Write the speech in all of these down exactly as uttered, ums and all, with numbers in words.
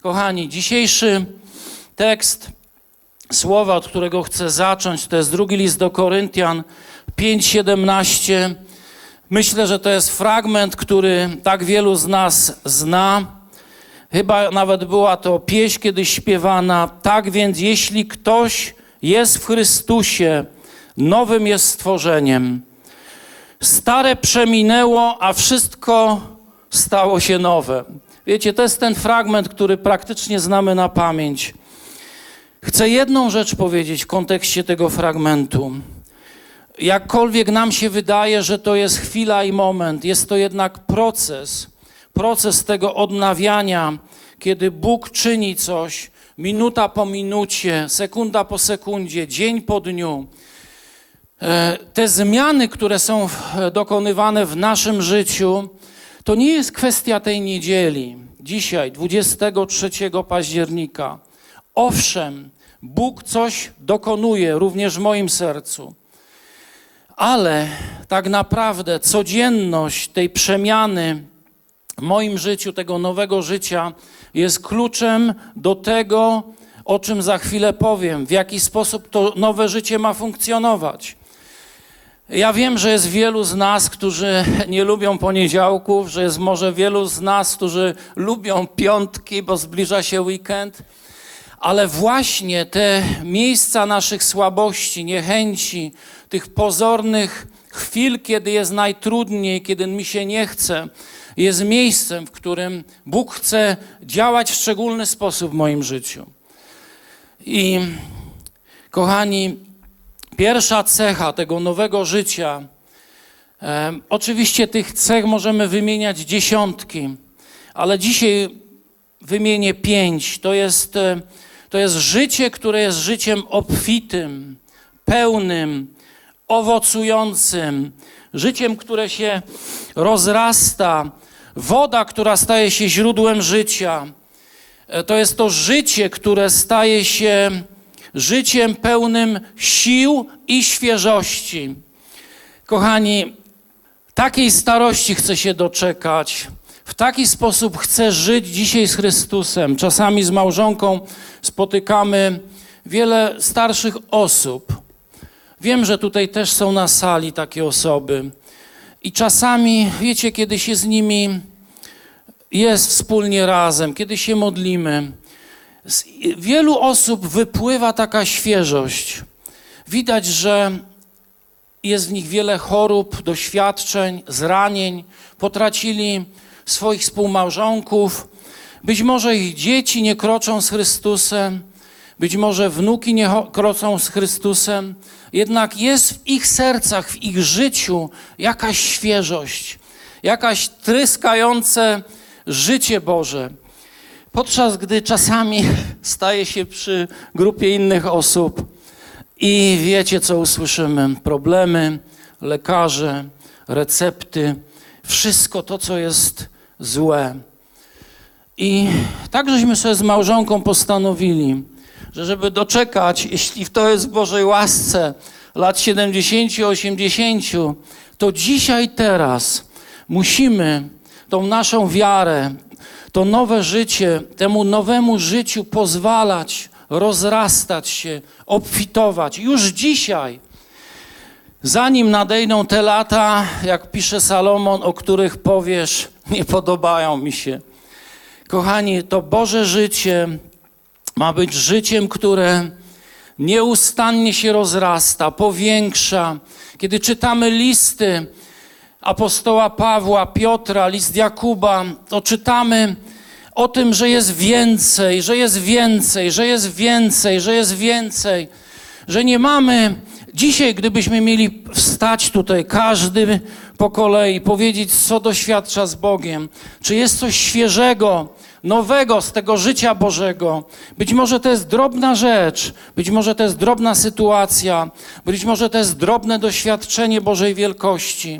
Kochani, dzisiejszy tekst, słowa, od którego chcę zacząć, to jest drugi list do Koryntian pięć siedemnaście. Myślę, że to jest fragment, który tak wielu z nas zna. Chyba nawet była to pieśń kiedyś śpiewana. Tak więc, jeśli ktoś jest w Chrystusie, nowym jest stworzeniem. Stare przeminęło, a wszystko stało się nowe. Wiecie, to jest ten fragment, który praktycznie znamy na pamięć. Chcę jedną rzecz powiedzieć w kontekście tego fragmentu. Jakkolwiek nam się wydaje, że to jest chwila i moment, jest to jednak proces, proces tego odnawiania, kiedy Bóg czyni coś, minuta po minucie, sekunda po sekundzie, dzień po dniu. Te zmiany, które są dokonywane w naszym życiu, to nie jest kwestia tej niedzieli, dzisiaj, dwudziestego trzeciego października. Owszem, Bóg coś dokonuje również w moim sercu, ale tak naprawdę codzienność tej przemiany w moim życiu, tego nowego życia jest kluczem do tego, o czym za chwilę powiem, w jaki sposób to nowe życie ma funkcjonować. Ja wiem, że jest wielu z nas, którzy nie lubią poniedziałków, że jest może wielu z nas, którzy lubią piątki, bo zbliża się weekend, ale właśnie te miejsca naszych słabości, niechęci, tych pozornych chwil, kiedy jest najtrudniej, kiedy mi się nie chce, jest miejscem, w którym Bóg chce działać w szczególny sposób w moim życiu. I kochani, pierwsza cecha tego nowego życia, e, oczywiście tych cech możemy wymieniać dziesiątki, ale dzisiaj wymienię pięć. To jest, e, to jest życie, które jest życiem obfitym, pełnym, owocującym, życiem, które się rozrasta, woda, która staje się źródłem życia. E, to jest to życie, które staje się życiem pełnym sił i świeżości. Kochani, takiej starości chcę się doczekać. W taki sposób chcę żyć dzisiaj z Chrystusem. Czasami z małżonką spotykamy wiele starszych osób. Wiem, że tutaj też są na sali takie osoby. I czasami, wiecie, kiedy się z nimi jest wspólnie razem, kiedy się modlimy, z wielu osób wypływa taka świeżość. Widać, że jest w nich wiele chorób, doświadczeń, zranień. Potracili swoich współmałżonków. Być może ich dzieci nie kroczą z Chrystusem. Być może wnuki nie kroczą z Chrystusem. Jednak jest w ich sercach, w ich życiu jakaś świeżość. Jakaś tryskające życie Boże. Podczas gdy czasami staję się przy grupie innych osób i wiecie, co usłyszymy. Problemy, lekarze, recepty, wszystko to, co jest złe. I tak żeśmy sobie z małżonką postanowili, że żeby doczekać, jeśli to jest w Bożej łasce, lat siedemdziesięciu, osiemdziesięciu, to dzisiaj, teraz musimy tą naszą wiarę, to nowe życie, temu nowemu życiu pozwalać, rozrastać się, obfitować. Już dzisiaj, zanim nadejdą te lata, jak pisze Salomon, o których powiesz, nie podobają mi się. Kochani, to Boże życie ma być życiem, które nieustannie się rozrasta, powiększa. Kiedy czytamy listy apostoła Pawła, Piotra, list Jakuba, to czytamy o tym, że jest więcej, że jest więcej, że jest więcej, że jest więcej, że nie mamy... Dzisiaj, gdybyśmy mieli wstać tutaj, każdy po kolei, powiedzieć, co doświadcza z Bogiem, czy jest coś świeżego, nowego z tego życia Bożego. Być może to jest drobna rzecz, być może to jest drobna sytuacja, być może to jest drobne doświadczenie Bożej wielkości.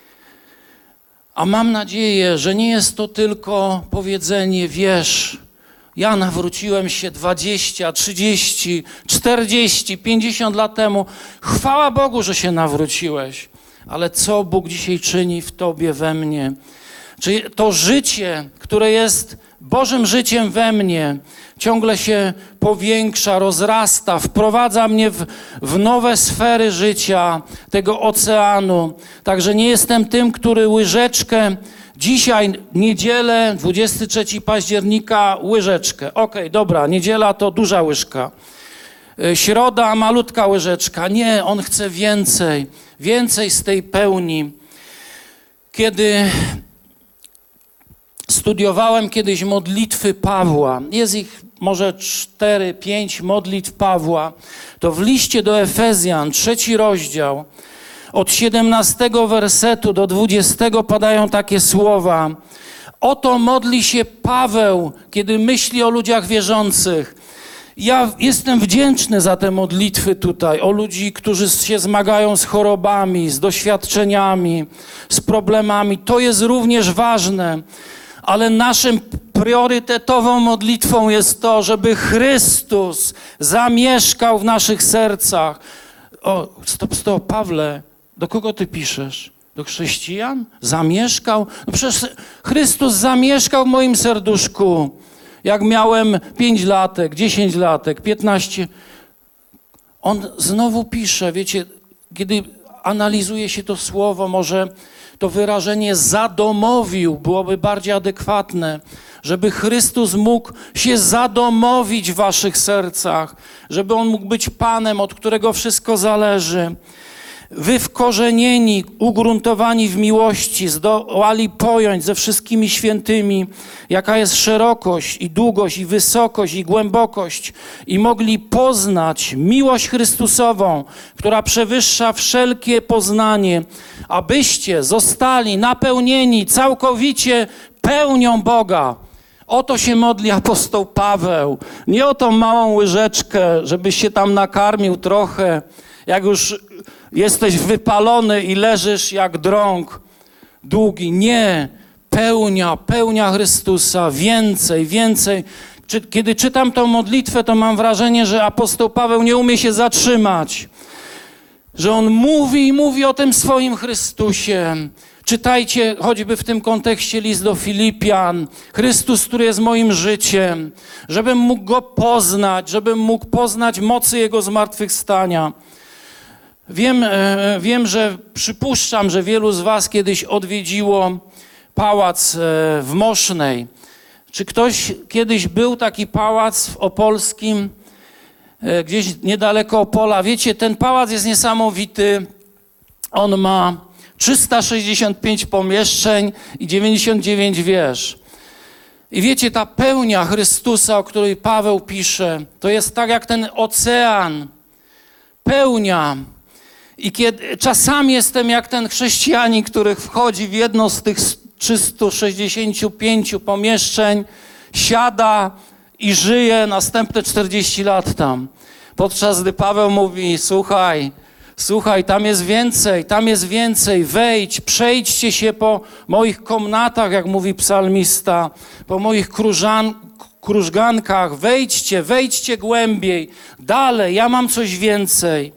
A mam nadzieję, że nie jest to tylko powiedzenie, wiesz, ja nawróciłem się dwadzieścia, trzydzieści, czterdzieści, pięćdziesiąt lat temu. Chwała Bogu, że się nawróciłeś. Ale co Bóg dzisiaj czyni w tobie, we mnie? Czy to życie, które jest Bożym życiem we mnie ciągle się powiększa, rozrasta, wprowadza mnie w, w nowe sfery życia, tego oceanu. Także nie jestem tym, który łyżeczkę, dzisiaj niedzielę, dwudziestego trzeciego października, łyżeczkę. Okej, dobra, niedziela to duża łyżka. Środa, malutka łyżeczka. Nie, on chce więcej, więcej z tej pełni. Kiedy studiowałem kiedyś modlitwy Pawła, jest ich może cztery, pięć modlitw Pawła, to w liście do Efezjan, trzeci rozdział, od siedemnastego wersetu do dwudziestego padają takie słowa. Oto modli się Paweł, kiedy myśli o ludziach wierzących. Ja jestem wdzięczny za te modlitwy tutaj, o ludzi, którzy się zmagają z chorobami, z doświadczeniami, z problemami. To jest również ważne, ale naszym priorytetową modlitwą jest to, żeby Chrystus zamieszkał w naszych sercach. O, stop, stop, Pawle, do kogo ty piszesz? Do chrześcijan? Zamieszkał? No przecież Chrystus zamieszkał w moim serduszku. Jak miałem pięć latek, dziesięć latek, piętnaście. On znowu pisze, wiecie, kiedy analizuje się to słowo, może to wyrażenie zadomowił byłoby bardziej adekwatne, żeby Chrystus mógł się zadomowić w waszych sercach, żeby On mógł być Panem, od którego wszystko zależy. Wy wkorzenieni, ugruntowani w miłości, zdołali pojąć ze wszystkimi świętymi, jaka jest szerokość i długość i wysokość i głębokość i mogli poznać miłość Chrystusową, która przewyższa wszelkie poznanie, abyście zostali napełnieni całkowicie pełnią Boga. O to się modli apostoł Paweł. Nie o tą małą łyżeczkę, żebyś się tam nakarmił trochę, jak już jesteś wypalony i leżysz jak drąg długi. Nie, pełnia, pełnia Chrystusa, więcej, więcej. Czy, kiedy czytam tą modlitwę, to mam wrażenie, że apostoł Paweł nie umie się zatrzymać. Że on mówi i mówi o tym swoim Chrystusie. Czytajcie choćby w tym kontekście list do Filipian. Chrystus, który jest moim życiem. Żebym mógł Go poznać, żebym mógł poznać mocy Jego zmartwychwstania. Wiem, wiem, że przypuszczam, że wielu z was kiedyś odwiedziło pałac w Mosznej. Czy ktoś kiedyś był taki pałac w Opolskim, gdzieś niedaleko Opola? Wiecie, ten pałac jest niesamowity. On ma trzysta sześćdziesiąt pięć pomieszczeń i dziewięćdziesiąt dziewięć wież. I wiecie, ta pełnia Chrystusa, o której Paweł pisze, to jest tak jak ten ocean. Pełnia. I kiedy czasami jestem jak ten chrześcijanin, który wchodzi w jedno z tych trzystu sześćdziesięciu pięciu pomieszczeń, siada i żyje następne czterdzieści lat tam. Podczas gdy Paweł mówi, słuchaj, słuchaj, tam jest więcej, tam jest więcej, wejdź, przejdźcie się po moich komnatach, jak mówi psalmista, po moich krużan, krużgankach, wejdźcie, wejdźcie głębiej, dalej, ja mam coś więcej.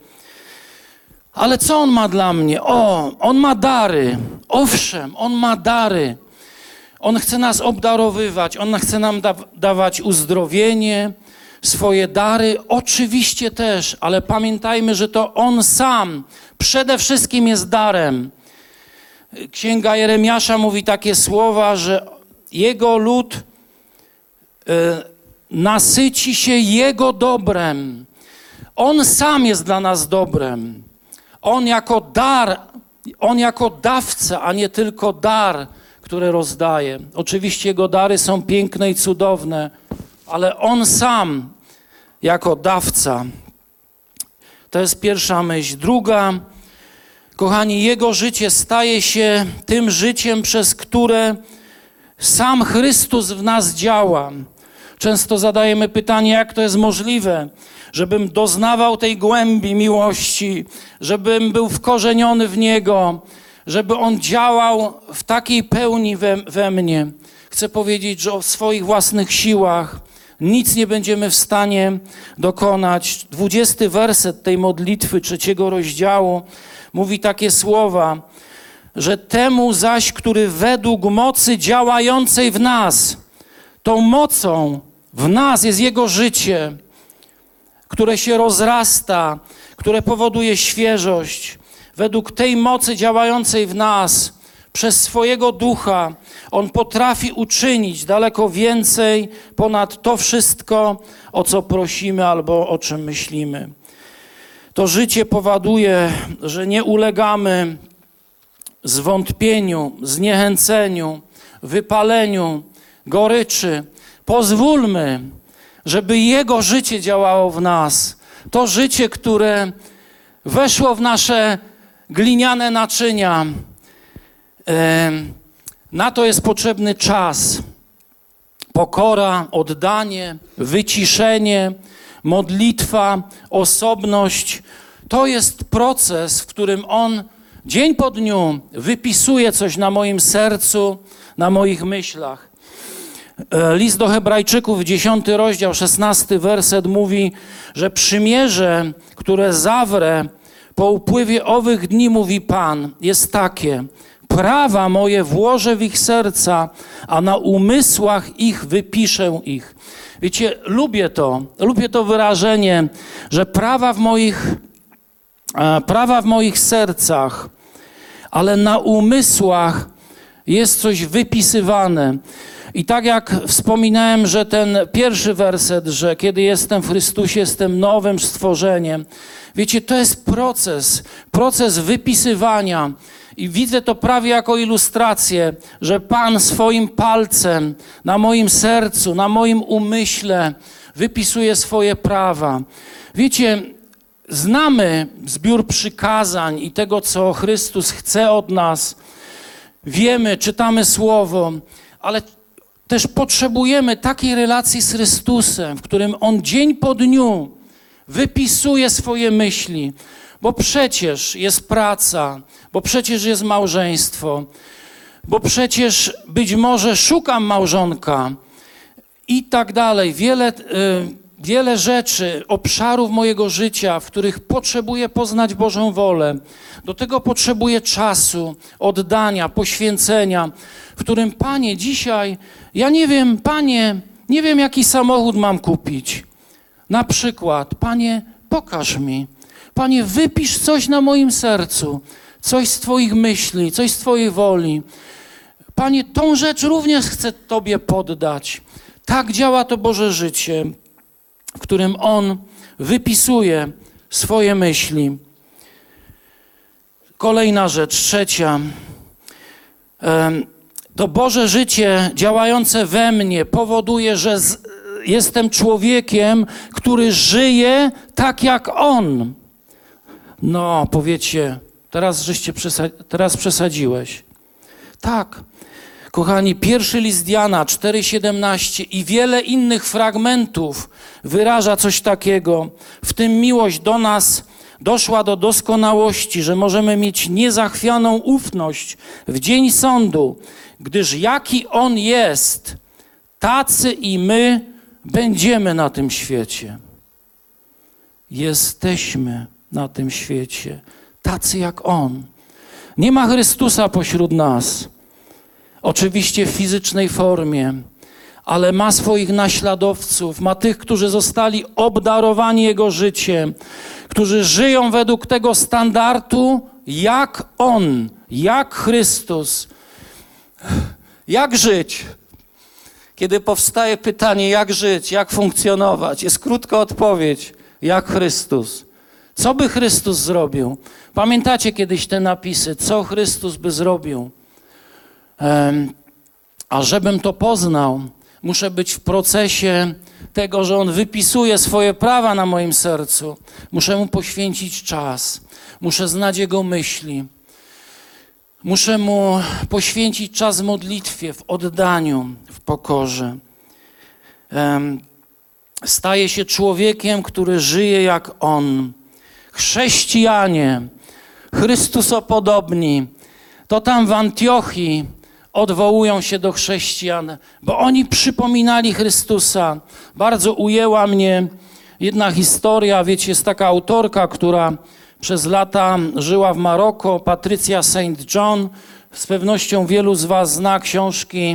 Ale co On ma dla mnie? O, On ma dary. Owszem, On ma dary. On chce nas obdarowywać, On chce nam da- dawać uzdrowienie, swoje dary. Oczywiście też, ale pamiętajmy, że to On sam przede wszystkim jest darem. Księga Jeremiasza mówi takie słowa, że Jego lud y, nasyci się Jego dobrem. On sam jest dla nas dobrem. On jako dar, On jako dawca, a nie tylko dar, który rozdaje. Oczywiście Jego dary są piękne i cudowne, ale On sam jako dawca. To jest pierwsza myśl. Druga, kochani, Jego życie staje się tym życiem, przez które sam Chrystus w nas działa. Często zadajemy pytanie, jak to jest możliwe, żebym doznawał tej głębi miłości, żebym był wkorzeniony w Niego, żeby On działał w takiej pełni we, we mnie. Chcę powiedzieć, że o swoich własnych siłach nic nie będziemy w stanie dokonać. Dwudziesty werset tej modlitwy trzeciego rozdziału mówi takie słowa, że temu zaś, który według mocy działającej w nas, Tą mocą w nas jest Jego życie, które się rozrasta, które powoduje świeżość. Według tej mocy działającej w nas przez swojego Ducha On potrafi uczynić daleko więcej ponad to wszystko, o co prosimy albo o czym myślimy. To życie powoduje, że nie ulegamy zwątpieniu, zniechęceniu, wypaleniu, goryczy. Pozwólmy, żeby Jego życie działało w nas. To życie, które weszło w nasze gliniane naczynia. Na to jest potrzebny czas, pokora, oddanie, wyciszenie, modlitwa, osobność. To jest proces, w którym On dzień po dniu wypisuje coś na moim sercu, na moich myślach. List do Hebrajczyków, dziesiąty rozdział, szesnasty werset mówi, że przymierze, które zawrę po upływie owych dni, mówi Pan, jest takie: prawa moje włożę w ich serca, a na umysłach ich wypiszę ich. Wiecie, lubię to, lubię to wyrażenie, że prawa w moich, e, prawa w moich sercach, ale na umysłach jest coś wypisywane. I tak jak wspominałem, że ten pierwszy werset, że kiedy jestem w Chrystusie, jestem nowym stworzeniem. Wiecie, to jest proces, proces wypisywania. I widzę to prawie jako ilustrację, że Pan swoim palcem na moim sercu, na moim umyśle wypisuje swoje prawa. Wiecie, znamy zbiór przykazań i tego, co Chrystus chce od nas. Wiemy, czytamy Słowo, ale też potrzebujemy takiej relacji z Chrystusem, w którym On dzień po dniu wypisuje swoje myśli, bo przecież jest praca, bo przecież jest małżeństwo, bo przecież być może szukam małżonka i tak dalej. Wiele, y, wiele rzeczy, obszarów mojego życia, w których potrzebuję poznać Bożą wolę. Do tego potrzebuję czasu, oddania, poświęcenia, w którym, Panie, dzisiaj, ja nie wiem, Panie, nie wiem, jaki samochód mam kupić. Na przykład, Panie, pokaż mi. Panie, wypisz coś na moim sercu, coś z Twoich myśli, coś z Twojej woli. Panie, tą rzecz również chcę Tobie poddać. Tak działa to Boże życie, w którym On wypisuje swoje myśli. Kolejna rzecz, trzecia. To Boże życie działające we mnie powoduje, że z, jestem człowiekiem, który żyje tak jak On. No, powiecie, teraz żeście przesa- teraz przesadziłeś. Tak, kochani, pierwszy list Jana cztery siedemnaście i wiele innych fragmentów wyraża coś takiego. W tym miłość do nas doszła do doskonałości, że możemy mieć niezachwianą ufność w dzień sądu, gdyż jaki On jest, tacy i my będziemy na tym świecie. Jesteśmy na tym świecie, tacy jak On. Nie ma Chrystusa pośród nas, oczywiście w fizycznej formie, ale ma swoich naśladowców, ma tych, którzy zostali obdarowani Jego życiem, którzy żyją według tego standardu, jak On, jak Chrystus. Jak żyć? Kiedy powstaje pytanie, jak żyć, jak funkcjonować, jest krótka odpowiedź, jak Chrystus. Co by Chrystus zrobił? Pamiętacie kiedyś te napisy, co Chrystus by zrobił? Um, a żebym to poznał, muszę być w procesie tego, że On wypisuje swoje prawa na moim sercu. Muszę Mu poświęcić czas. Muszę znać Jego myśli. Muszę Mu poświęcić czas w modlitwie, w oddaniu, w pokorze. Um, staję się człowiekiem, który żyje jak On. Chrześcijanie, Chrystusopodobni, to tam w Antiochii odwołują się do chrześcijan, bo oni przypominali Chrystusa. Bardzo ujęła mnie jedna historia, wiecie, jest taka autorka, która przez lata żyła w Maroko, Patrycja Saint John. Z pewnością wielu z was zna książki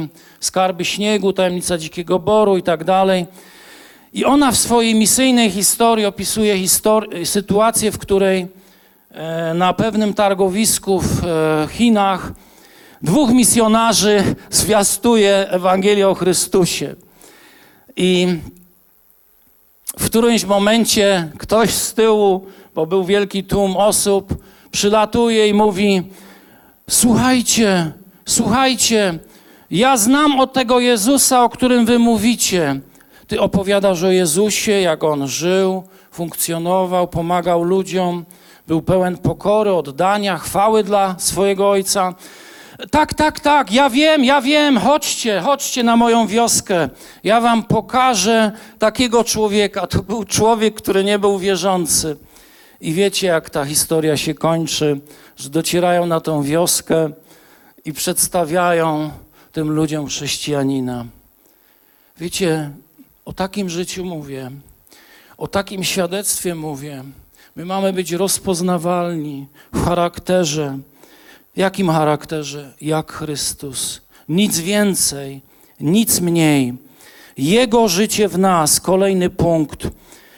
Skarby śniegu, tajemnica dzikiego boru i tak dalej. I ona w swojej misyjnej historii opisuje histori- sytuację, w której e, na pewnym targowisku w e, Chinach dwóch misjonarzy zwiastuje Ewangelię o Chrystusie. I w którymś momencie ktoś z tyłu, bo był wielki tłum osób, przylatuje i mówi: słuchajcie, słuchajcie, ja znam o tego Jezusa, o którym wy mówicie. Ty opowiadasz o Jezusie, jak On żył, funkcjonował, pomagał ludziom, był pełen pokory, oddania, chwały dla swojego Ojca. Tak, tak, tak, ja wiem, ja wiem, chodźcie, chodźcie na moją wioskę. Ja wam pokażę takiego człowieka. To był człowiek, który nie był wierzący. I wiecie, jak ta historia się kończy, że docierają na tą wioskę i przedstawiają tym ludziom chrześcijanina. Wiecie, o takim życiu mówię, o takim świadectwie mówię. My mamy być rozpoznawalni w charakterze. Jakim charakterze? Jak Chrystus. Nic więcej, nic mniej. Jego życie w nas, kolejny punkt,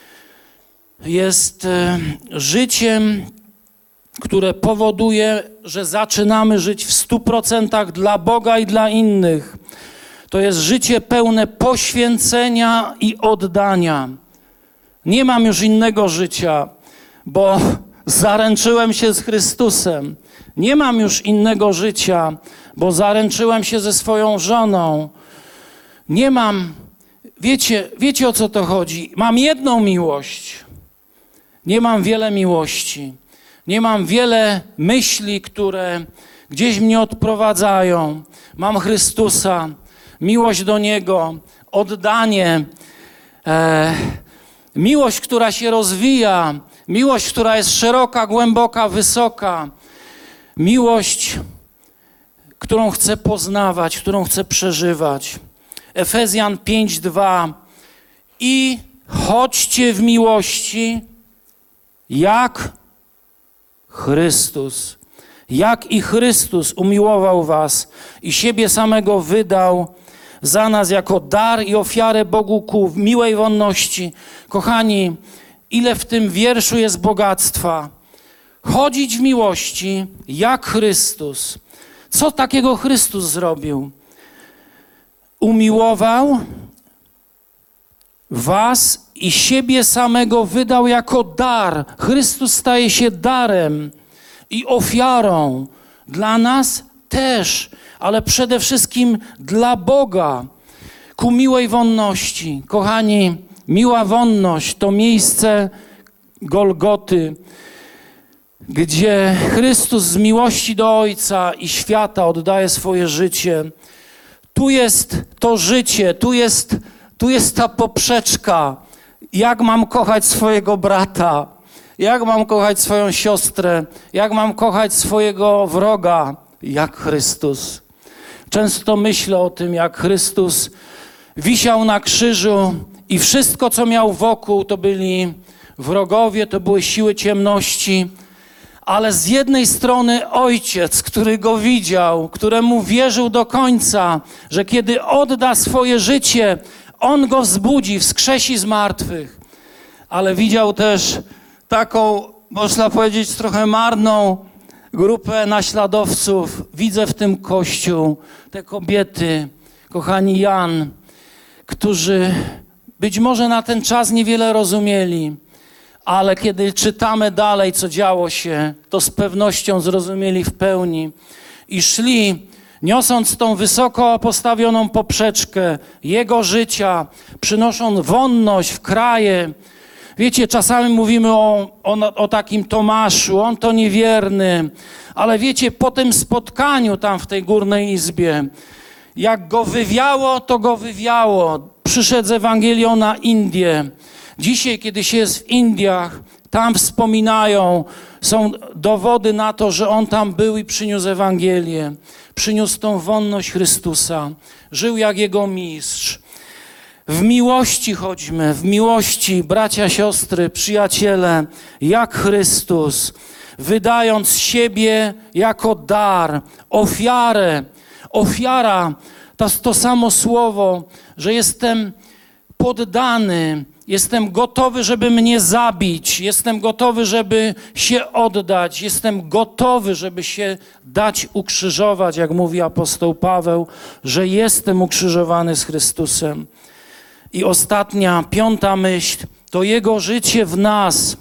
jest e, życiem, które powoduje, że zaczynamy żyć w stu procentach dla Boga i dla innych. To jest życie pełne poświęcenia i oddania. Nie mam już innego życia, bo zaręczyłem się z Chrystusem. Nie mam już innego życia, bo zaręczyłem się ze swoją żoną. Nie mam, wiecie, wiecie o co to chodzi? Mam jedną miłość. Nie mam wiele miłości. Nie mam wiele myśli, które gdzieś mnie odprowadzają. Mam Chrystusa, miłość do Niego, oddanie, e, miłość, która się rozwija, miłość, która jest szeroka, głęboka, wysoka. Miłość, którą chcę poznawać, którą chcę przeżywać. Efezjan pięć dwa. I chodźcie w miłości, jak Chrystus. Jak i Chrystus umiłował was i siebie samego wydał za nas jako dar i ofiarę Bogu ku miłej wonności. Kochani, ile w tym wierszu jest bogactwa. Chodzić w miłości jak Chrystus. Co takiego Chrystus zrobił? Umiłował was i siebie samego wydał jako dar. Chrystus staje się darem i ofiarą dla nas też, ale przede wszystkim dla Boga, ku miłej wonności. Kochani, miła wonność to miejsce Golgoty, gdzie Chrystus z miłości do Ojca i świata oddaje swoje życie. Tu jest to życie, tu jest, tu jest ta poprzeczka. Jak mam kochać swojego brata? Jak mam kochać swoją siostrę? Jak mam kochać swojego wroga? Jak Chrystus. Często myślę o tym, jak Chrystus wisiał na krzyżu i wszystko, co miał wokół, to byli wrogowie, to były siły ciemności. Ale z jednej strony Ojciec, który go widział, któremu wierzył do końca, że kiedy odda swoje życie, On go wzbudzi, wskrzesi z martwych. Ale widział też taką, można powiedzieć, trochę marną grupę naśladowców. Widzę w tym Kościół, te kobiety, kochani Jan, którzy być może na ten czas niewiele rozumieli, ale kiedy czytamy dalej, co działo się, to z pewnością zrozumieli w pełni i szli, niosąc tą wysoko postawioną poprzeczkę Jego życia, przynosząc wonność w kraje. Wiecie, czasami mówimy o, o, o takim Tomaszu, on to niewierny, ale wiecie, po tym spotkaniu tam w tej górnej izbie, jak go wywiało, to go wywiało. Przyszedł z Ewangelią na Indię. Dzisiaj, kiedy się jest w Indiach, tam wspominają, są dowody na to, że on tam był i przyniósł Ewangelię. Przyniósł tą wonność Chrystusa. Żył jak Jego mistrz. W miłości chodźmy, w miłości, bracia, siostry, przyjaciele, jak Chrystus, wydając siebie jako dar, ofiarę. Ofiara To jest to samo słowo, że jestem poddany, jestem gotowy, żeby mnie zabić, jestem gotowy, żeby się oddać, jestem gotowy, żeby się dać ukrzyżować, jak mówi apostoł Paweł, że jestem ukrzyżowany z Chrystusem. I ostatnia, piąta myśl, to Jego życie w nas.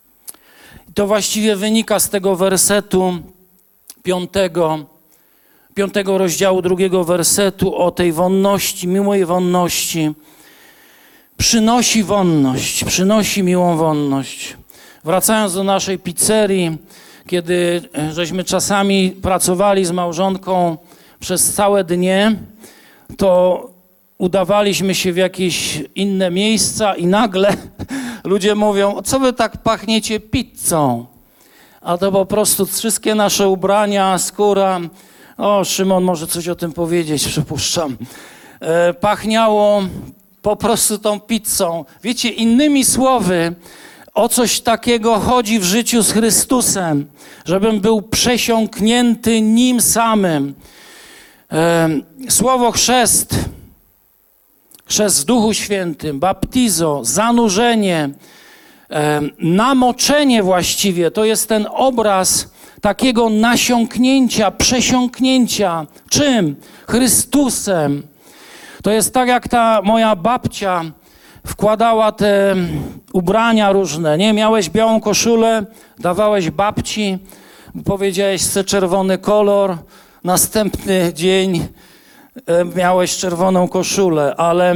To właściwie wynika z tego wersetu piątego, piątego rozdziału, drugiego wersetu o tej wonności, miłej wonności. Przynosi wonność, przynosi miłą wonność. Wracając do naszej pizzerii, kiedy żeśmy czasami pracowali z małżonką przez całe dnie, to udawaliśmy się w jakieś inne miejsca i nagle ludzie mówią, co wy tak pachniecie pizzą? A to po prostu wszystkie nasze ubrania, skóra, o Szymon może coś o tym powiedzieć, przypuszczam, e, pachniało po prostu tą pizzą. Wiecie, innymi słowy, o coś takiego chodzi w życiu z Chrystusem, żebym był przesiąknięty Nim samym. E, słowo chrzest, chrzest w Duchu Świętym, baptizo, zanurzenie, e, namoczenie właściwie, to jest ten obraz takiego nasiąknięcia, przesiąknięcia. Czym? Chrystusem. To jest tak, jak ta moja babcia wkładała te ubrania różne, nie? Miałeś białą koszulę, dawałeś babci, powiedziałeś, chcę czerwony kolor, następny dzień e, miałeś czerwoną koszulę, ale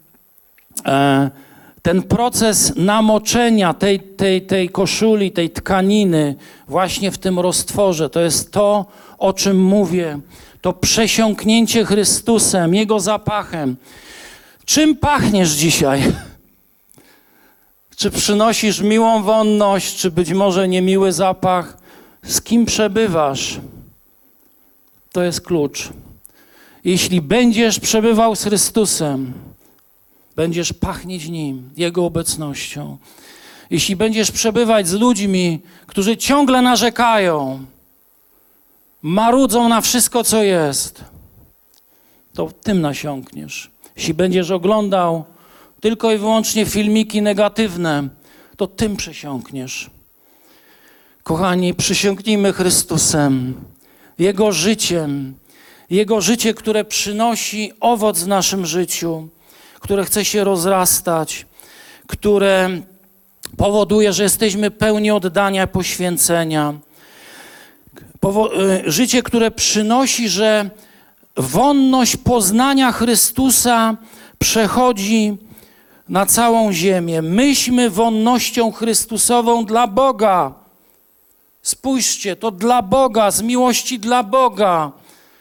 e, ten proces namoczenia tej, tej, tej koszuli, tej tkaniny właśnie w tym roztworze, to jest to, o czym mówię. To przesiąknięcie Chrystusem, Jego zapachem. Czym pachniesz dzisiaj? Czy przynosisz miłą wonność, czy być może niemiły zapach? Z kim przebywasz? To jest klucz. Jeśli będziesz przebywał z Chrystusem, będziesz pachnieć Nim, Jego obecnością. Jeśli będziesz przebywać z ludźmi, którzy ciągle narzekają, marudzą na wszystko, co jest, to tym nasiąkniesz. Jeśli będziesz oglądał tylko i wyłącznie filmiki negatywne, to tym przesiąkniesz. Kochani, przysiągnijmy Chrystusem, Jego życiem, Jego życie, które przynosi owoc w naszym życiu, które chce się rozrastać, które powoduje, że jesteśmy pełni oddania, poświęcenia. Życie, które przynosi, że wonność poznania Chrystusa przechodzi na całą ziemię. Myśmy wonnością Chrystusową dla Boga. Spójrzcie, to dla Boga, z miłości dla Boga.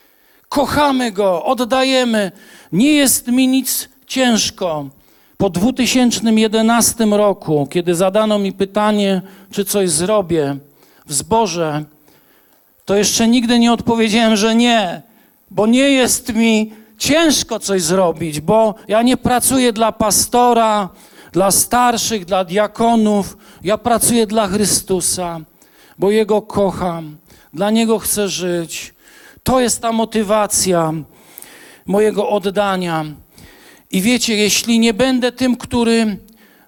Kochamy Go, oddajemy. Nie jest mi nic ciężko. Po dwa tysiące jedenastym roku, kiedy zadano mi pytanie, czy coś zrobię w zborze, to jeszcze nigdy nie odpowiedziałem, że nie, bo nie jest mi ciężko coś zrobić, bo ja nie pracuję dla pastora, dla starszych, dla diakonów. Ja pracuję dla Chrystusa, bo Jego kocham, dla Niego chcę żyć. To jest ta motywacja mojego oddania. I wiecie, jeśli nie będę tym, który,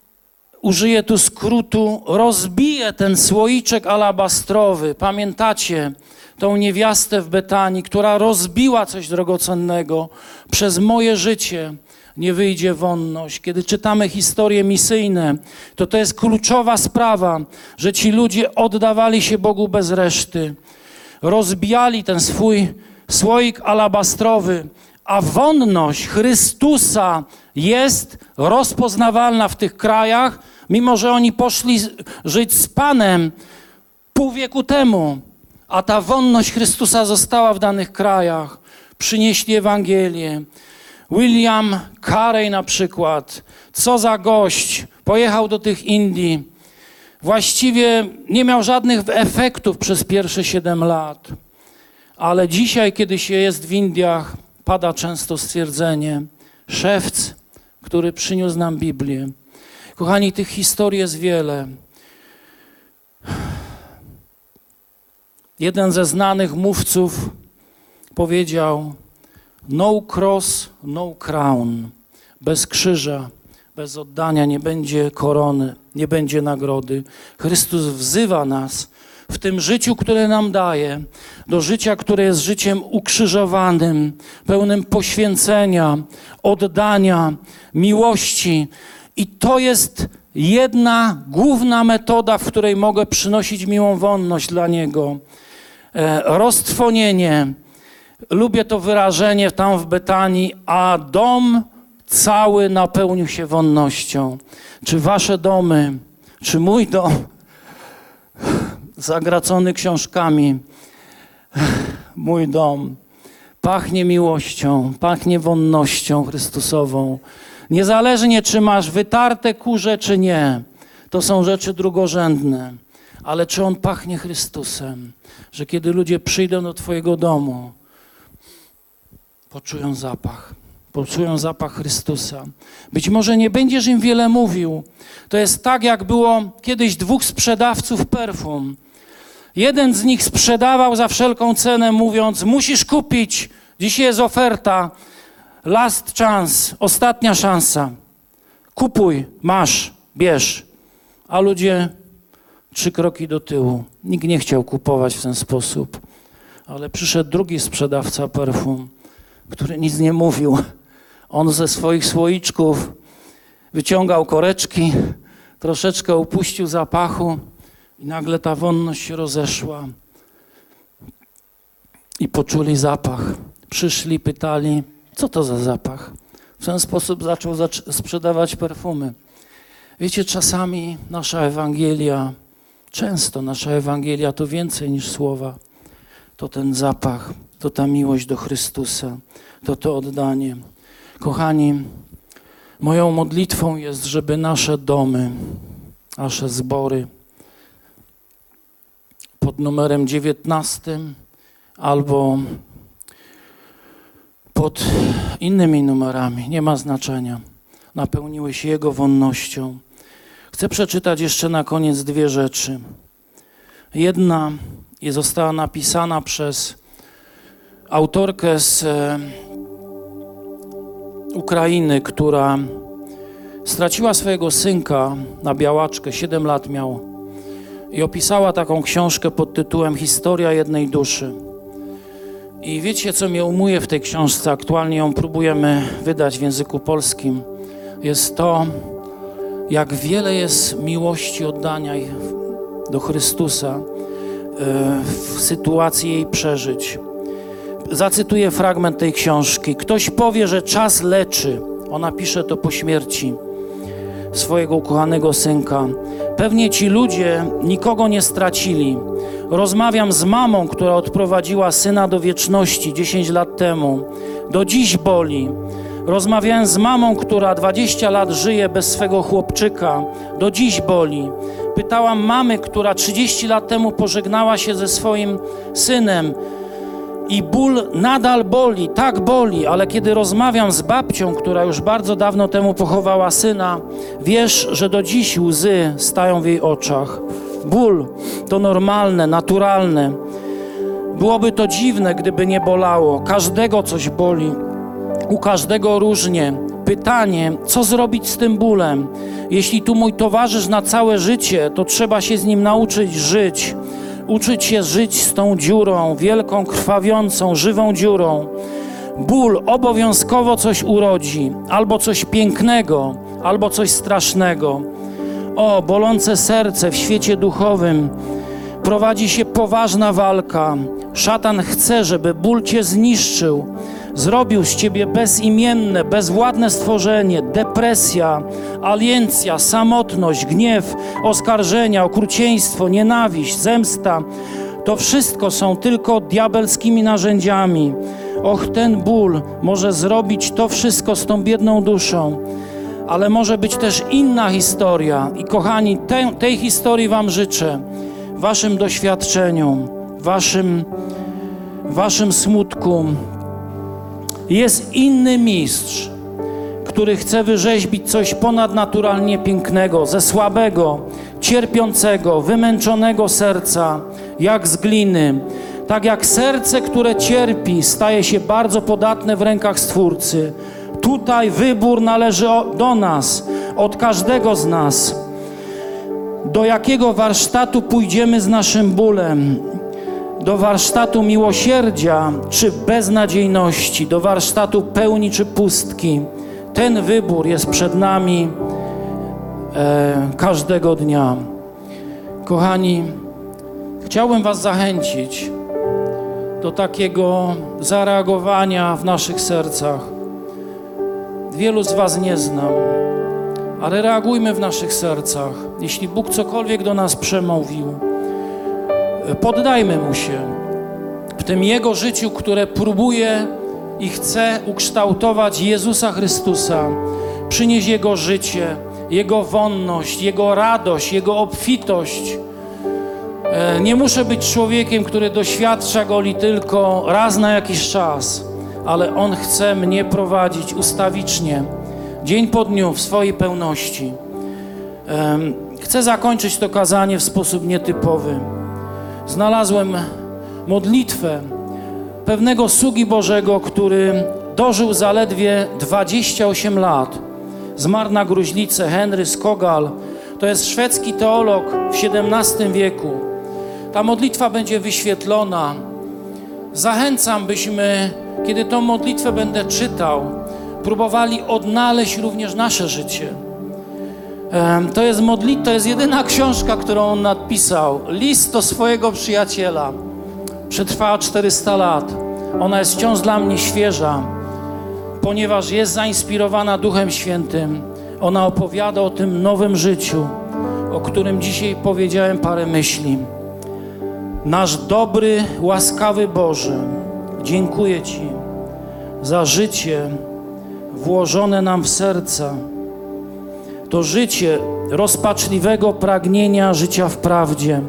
użyję tu skrótu, rozbije ten słoiczek alabastrowy. Pamiętacie tą niewiastę w Betanii, która rozbiła coś drogocennego. Przez moje życie nie wyjdzie wonność. Kiedy czytamy historie misyjne, to to jest kluczowa sprawa, że ci ludzie oddawali się Bogu bez reszty. Rozbijali ten swój słoik alabastrowy, a wonność Chrystusa jest rozpoznawalna w tych krajach, mimo że oni poszli żyć z Panem pół wieku temu, a ta wonność Chrystusa została w danych krajach. Przynieśli Ewangelię. William Carey na przykład, co za gość, pojechał do tych Indii. Właściwie nie miał żadnych efektów przez pierwsze siedem lat, ale dzisiaj, kiedy się jest w Indiach, pada często stwierdzenie, szewc, który przyniósł nam Biblię. Kochani, tych historii jest wiele. Jeden ze znanych mówców powiedział, No cross, no crown. Bez krzyża, bez oddania nie będzie korony, nie będzie nagrody. Chrystus wzywa nas w tym życiu, które nam daje, do życia, które jest życiem ukrzyżowanym, pełnym poświęcenia, oddania, miłości. I to jest jedna główna metoda, w której mogę przynosić miłą wonność dla Niego. E, roztrwonienie. Lubię to wyrażenie tam w Betanii, a dom cały napełnił się wonnością. Czy wasze domy, czy mój dom zagracony książkami, mój dom pachnie miłością, pachnie wonnością Chrystusową. Niezależnie, czy masz wytarte kurze, czy nie, to są rzeczy drugorzędne, ale czy on pachnie Chrystusem, że kiedy ludzie przyjdą do twojego domu, poczują zapach, poczują zapach Chrystusa. Być może nie będziesz im wiele mówił. To jest tak, jak było kiedyś dwóch sprzedawców perfum. Jeden z nich sprzedawał za wszelką cenę, mówiąc, musisz kupić, dzisiaj jest oferta, last chance, ostatnia szansa. Kupuj, masz, bierz. A ludzie trzy kroki do tyłu. Nikt nie chciał kupować w ten sposób. Ale przyszedł drugi sprzedawca perfum, który nic nie mówił. On ze swoich słoiczków wyciągał koreczki, troszeczkę upuścił zapachu i nagle ta wonność się rozeszła. I poczuli zapach. Przyszli, pytali, co to za zapach? W ten sposób zaczął zac- sprzedawać perfumy. Wiecie, czasami nasza Ewangelia, często nasza Ewangelia to więcej niż słowa. To ten zapach, to ta miłość do Chrystusa, to to oddanie. Kochani, moją modlitwą jest, żeby nasze domy, nasze zbory pod numerem dziewiętnastym albo pod innymi numerami, nie ma znaczenia, napełniły się Jego wonnością. Chcę przeczytać jeszcze na koniec dwie rzeczy. Jedna została napisana przez autorkę z Ukrainy, która straciła swojego synka na białaczkę, siedem lat miał, i opisała taką książkę pod tytułem Historia jednej duszy. I wiecie, co mnie umuje w tej książce? Aktualnie ją próbujemy wydać w języku polskim. Jest to, jak wiele jest miłości, oddania do Chrystusa w sytuacji jej przeżyć. Zacytuję fragment tej książki. Ktoś powie, że czas leczy. Ona pisze to po śmierci swojego ukochanego synka. Pewnie ci ludzie nikogo nie stracili. Rozmawiam z mamą, która odprowadziła syna do wieczności dziesięć lat temu. Do dziś boli. Rozmawiałem z mamą, która dwadzieścia lat żyje bez swego chłopczyka. Do dziś boli. Pytałam mamy, która trzydzieści lat temu pożegnała się ze swoim synem. I ból nadal boli, tak boli, ale kiedy rozmawiam z babcią, która już bardzo dawno temu pochowała syna, wiesz, że do dziś łzy stają w jej oczach. Ból to normalne, naturalne. Byłoby to dziwne, gdyby nie bolało. Każdego coś boli, u każdego różnie. Pytanie, co zrobić z tym bólem? Jeśli tu mój towarzysz na całe życie, to trzeba się z nim nauczyć żyć. Uczyć się żyć z tą dziurą, wielką, krwawiącą, żywą dziurą. Ból obowiązkowo coś urodzi, albo coś pięknego, albo coś strasznego. O, bolące serce w świecie duchowym. Prowadzi się poważna walka. Szatan chce, żeby ból cię zniszczył. Zrobił z ciebie bezimienne, bezwładne stworzenie, depresja, aliencja, samotność, gniew, oskarżenia, okrucieństwo, nienawiść, zemsta. To wszystko są tylko diabelskimi narzędziami. Och, ten ból może zrobić to wszystko z tą biedną duszą. Ale może być też inna historia. I kochani, te, tej historii wam życzę. Waszym doświadczeniu, waszym, waszym smutku. Jest inny mistrz, który chce wyrzeźbić coś ponadnaturalnie pięknego, ze słabego, cierpiącego, wymęczonego serca, jak z gliny. Tak jak serce, które cierpi, staje się bardzo podatne w rękach Stwórcy, tutaj wybór należy do nas, od każdego z nas. Do jakiego warsztatu pójdziemy z naszym bólem? Do warsztatu miłosierdzia czy beznadziejności? Do warsztatu pełni czy pustki? Ten wybór jest przed nami e, każdego dnia. Kochani, chciałbym was zachęcić do takiego zareagowania w naszych sercach. Wielu z was nie znam, ale reagujmy w naszych sercach. Jeśli Bóg cokolwiek do nas przemówił, poddajmy Mu się w tym Jego życiu, które próbuje i chce ukształtować Jezusa Chrystusa. Przynieść Jego życie, Jego wonność, Jego radość, Jego obfitość. Nie muszę być człowiekiem, który doświadcza Go tylko raz na jakiś czas, ale On chce mnie prowadzić ustawicznie, dzień po dniu, w swojej pełności. Chcę zakończyć to kazanie w sposób nietypowy. Znalazłem modlitwę pewnego sługi Bożego, który dożył zaledwie dwadzieścia osiem lat. Zmarł na gruźlicę, Henry Skogal. To jest szwedzki teolog w siedemnastym wieku. Ta modlitwa będzie wyświetlona. Zachęcam, byśmy, kiedy tą modlitwę będę czytał, próbowali odnaleźć również nasze życie. To jest modlitwa, to jest jedyna książka, którą on napisał. List do swojego przyjaciela. Przetrwała czterysta lat. Ona jest wciąż dla mnie świeża, ponieważ jest zainspirowana Duchem Świętym. Ona opowiada o tym nowym życiu, o którym dzisiaj powiedziałem parę myśli. Nasz dobry, łaskawy Boże, dziękuję Ci za życie włożone nam w serca. To życie rozpaczliwego pragnienia życia w prawdzie.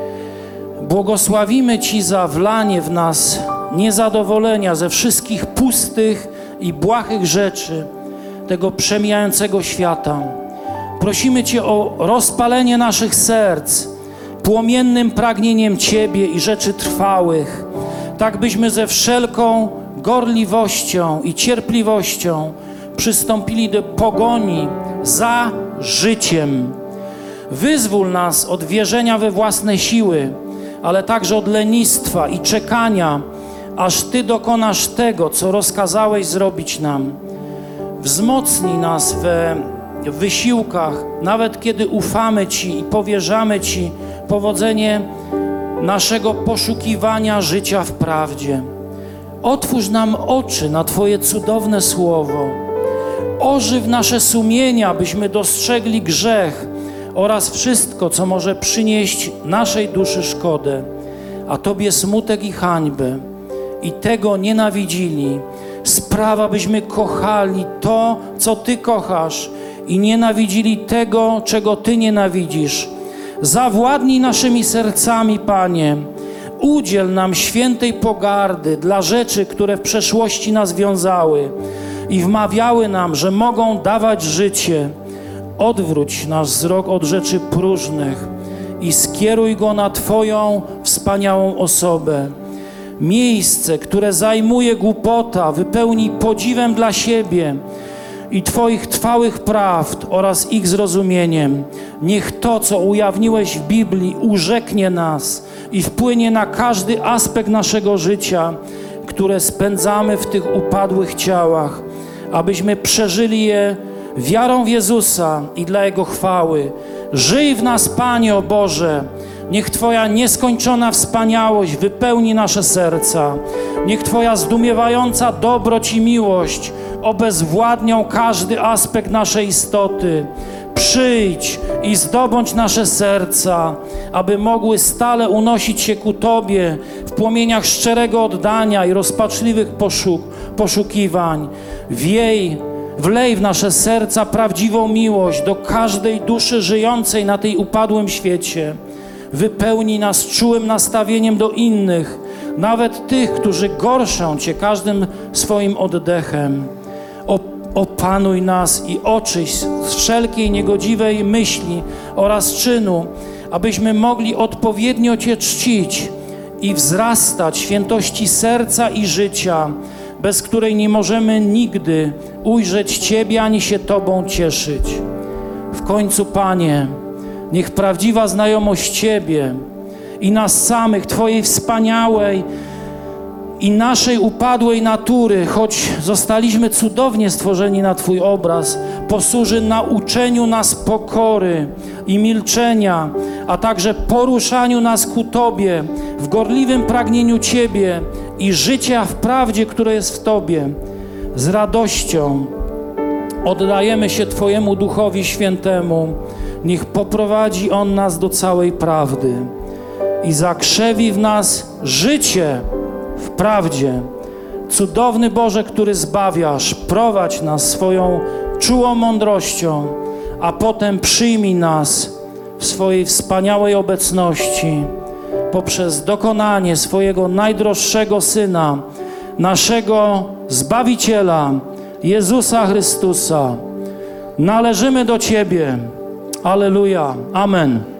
Błogosławimy Ci za wlanie w nas niezadowolenia ze wszystkich pustych i błahych rzeczy tego przemijającego świata. Prosimy Cię o rozpalenie naszych serc płomiennym pragnieniem Ciebie i rzeczy trwałych, tak byśmy ze wszelką gorliwością i cierpliwością przystąpili do pogoni za życiem. Wyzwól nas od wierzenia we własne siły, ale także od lenistwa i czekania, aż Ty dokonasz tego, co rozkazałeś zrobić nam. Wzmocnij nas we wysiłkach, nawet kiedy ufamy Ci i powierzamy Ci powodzenie naszego poszukiwania życia w prawdzie. Otwórz nam oczy na Twoje cudowne słowo. Ożyw nasze sumienia, byśmy dostrzegli grzech oraz wszystko, co może przynieść naszej duszy szkodę, a Tobie smutek i hańbę. I tego nienawidzili. Sprawa, byśmy kochali to, co Ty kochasz i nienawidzili tego, czego Ty nienawidzisz. Zawładnij naszymi sercami, Panie. Udziel nam świętej pogardy dla rzeczy, które w przeszłości nas wiązały i wmawiały nam, że mogą dawać życie. Odwróć nasz wzrok od rzeczy próżnych i skieruj go na Twoją wspaniałą osobę. Miejsce, które zajmuje głupota, wypełnij podziwem dla siebie i Twoich trwałych prawd oraz ich zrozumieniem. Niech to, co ujawniłeś w Biblii, urzeknie nas i wpłynie na każdy aspekt naszego życia, które spędzamy w tych upadłych ciałach, abyśmy przeżyli je wiarą w Jezusa i dla Jego chwały. Żyj w nas, Panie, o Boże. Niech Twoja nieskończona wspaniałość wypełni nasze serca. Niech Twoja zdumiewająca dobroć i miłość obezwładnią każdy aspekt naszej istoty. Przyjdź i zdobądź nasze serca, aby mogły stale unosić się ku Tobie w płomieniach szczerego oddania i rozpaczliwych poszuk poszukiwań. Wiej, wlej w nasze serca prawdziwą miłość do każdej duszy żyjącej na tej upadłym świecie. Wypełnij nas czułym nastawieniem do innych, nawet tych, którzy gorszą Cię każdym swoim oddechem. Opanuj nas i oczyść z wszelkiej niegodziwej myśli oraz czynu, abyśmy mogli odpowiednio Cię czcić i wzrastać w świętości serca i życia, bez której nie możemy nigdy ujrzeć Ciebie ani się Tobą cieszyć. W końcu, Panie, niech prawdziwa znajomość Ciebie i nas samych, Twojej wspaniałej i naszej upadłej natury, choć zostaliśmy cudownie stworzeni na Twój obraz, posłuży nauczeniu nas pokory i milczenia, a także poruszaniu nas ku Tobie w gorliwym pragnieniu Ciebie i życia w prawdzie, które jest w Tobie. Z radością oddajemy się Twojemu Duchowi Świętemu. Niech poprowadzi On nas do całej prawdy i zakrzewi w nas życie w prawdzie. Cudowny Boże, który zbawiasz, prowadź nas swoją czułą mądrością, a potem przyjmij nas w swojej wspaniałej obecności poprzez dokonanie swojego najdroższego Syna, naszego Zbawiciela, Jezusa Chrystusa. Należymy do Ciebie. Alleluja. Amen.